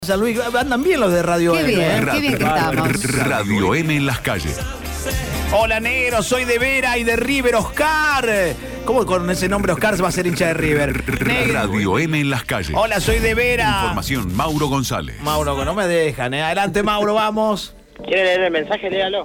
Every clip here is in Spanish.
San Luis, andan bien los de Radio Qué M. bien, qué bien que estamos. Radio M en las calles. Hola negro, soy de Vera y de River, Oscar. ¿Cómo con ese nombre Oscar se va a ser hincha de River? Negro. Radio M en las calles. Hola, soy de Vera. Información, Mauro González. Mauro, no me dejan, Adelante, Mauro, vamos. ¿Quiere leer el mensaje? Léalo.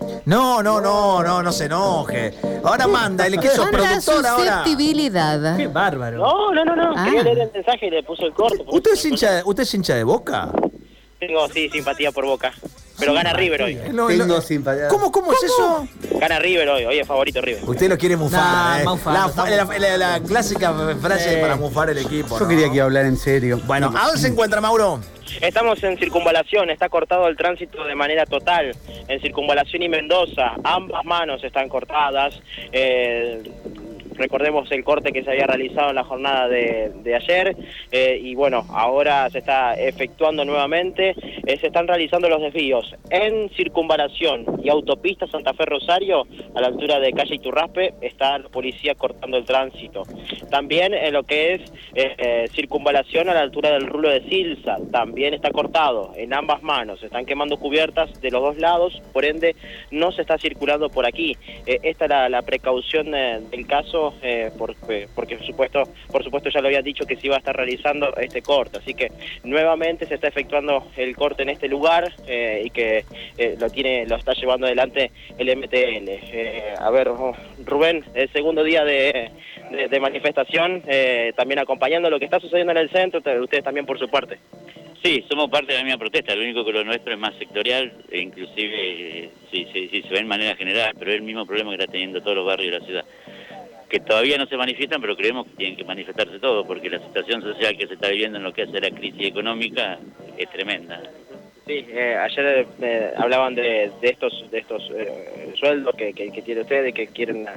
No se enoje. Ahora manda, el que sos Con la productor ahora. susceptibilidad. Qué bárbaro. No. Ah. Quería leer el mensaje y le puso el corto. ¿Usted es hincha de Boca? Tengo, sí, simpatía por Boca. Pero gana River hoy. Tengo simpatía. ¿Cómo es eso? Gana River hoy. Hoy es favorito River. Usted lo quiere mufar, No, mufar, la clásica frase para mufar el equipo. Yo ¿no? quería que iba a hablar en serio. Bueno, ¿a dónde se encuentra, Mauro? Estamos en Circunvalación. Está cortado el tránsito de manera total. En Circunvalación y Mendoza. Ambas manos están cortadas. Recordemos el corte que se había realizado en la jornada de ayer y bueno, ahora se está efectuando nuevamente, se están realizando los desvíos en Circunvalación y Autopista Santa Fe Rosario, a la altura de calle Iturraspe, está la policía cortando el tránsito. También en lo que es Circunvalación a la altura del rulo de Silsa, también está cortado en ambas manos, se están quemando cubiertas de los dos lados, por ende no se está circulando por aquí. Esta es la precaución del caso. Porque por supuesto ya lo había dicho que se iba a estar realizando este corte, así que nuevamente se está efectuando el corte en este lugar y que lo está llevando adelante el MTL. A ver, Rubén, el segundo día de manifestación, también acompañando lo que está sucediendo en el centro, ustedes también por su parte. Sí, somos parte de la misma protesta, lo único que lo nuestro es más sectorial, e inclusive si se ve en manera general, pero es el mismo problema que está teniendo todos los barrios de la ciudad, que todavía no se manifiestan, pero creemos que tienen que manifestarse todos, porque la situación social que se está viviendo en lo que hace la crisis económica es tremenda. Sí, ayer hablaban de estos sueldos que tiene ustedes, que quieren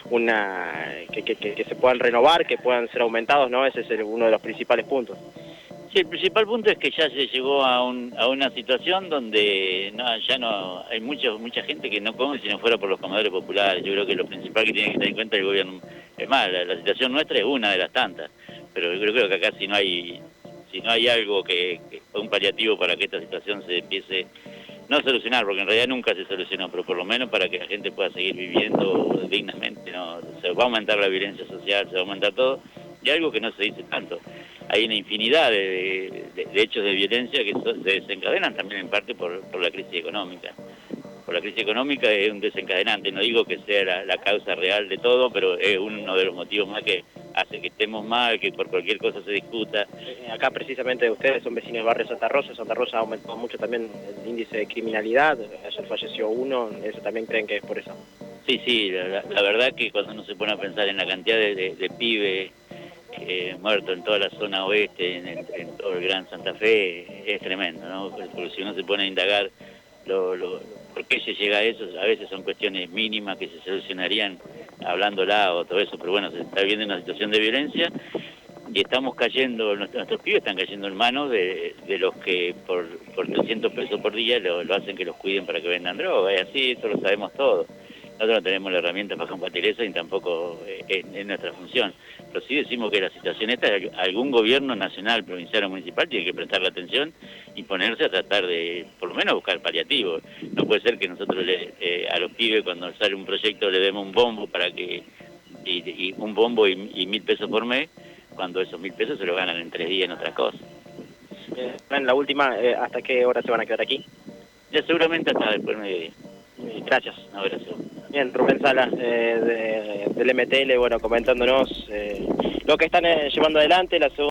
que se puedan renovar, que puedan ser aumentados, ¿no? Ese es uno de los principales puntos. Sí, el principal punto es que ya se llegó a una situación donde ya no hay mucha gente que no come si no fuera por los comedores populares. Yo creo que lo principal que tiene que tener en cuenta el gobierno, es más, la situación nuestra es una de las tantas, pero yo creo que acá si no hay algo un paliativo para que esta situación se empiece, no a solucionar, porque en realidad nunca se solucionó, pero por lo menos para que la gente pueda seguir viviendo dignamente, ¿no? Se va a aumentar la violencia social, se va a aumentar todo, y algo que no se dice tanto. Hay una infinidad de hechos de violencia que se desencadenan también en parte por la crisis económica. Por la crisis económica es un desencadenante, no digo que sea la causa real de todo, pero es uno de los motivos más que hace que estemos mal, que por cualquier cosa se discuta. Acá precisamente ustedes son vecinos del barrio Santa Rosa ha aumentado mucho también el índice de criminalidad, ayer falleció uno, ¿eso también creen que es por eso? Sí, la verdad que cuando uno se pone a pensar en la cantidad de pibes muerto en toda la zona oeste, en todo el Gran Santa Fe, es tremendo, ¿no? Porque si uno se pone a indagar por qué se llega a eso, a veces son cuestiones mínimas que se solucionarían hablándola o todo eso, pero bueno, se está viendo una situación de violencia y estamos cayendo, nuestros pibes están cayendo en manos de los que por 300 pesos por día lo hacen que los cuiden para que vendan droga, y así, eso lo sabemos todos. Nosotros no tenemos la herramienta para combatir eso y tampoco es nuestra función. Pero sí decimos que la situación esta, algún gobierno nacional, provincial o municipal tiene que prestarle atención y ponerse a tratar de, por lo menos, buscar paliativos. No puede ser que nosotros a los pibes cuando sale un proyecto le demos un bombo y un bombo y 1.000 pesos por mes, cuando esos 1.000 pesos se lo ganan en 3 días en otras cosas. En la última, ¿hasta qué hora se van a quedar aquí? Ya seguramente hasta después del mediodía. Gracias. Un abrazo. Bien, Rubén Salas del MTL, bueno, comentándonos lo que están llevando adelante, la segunda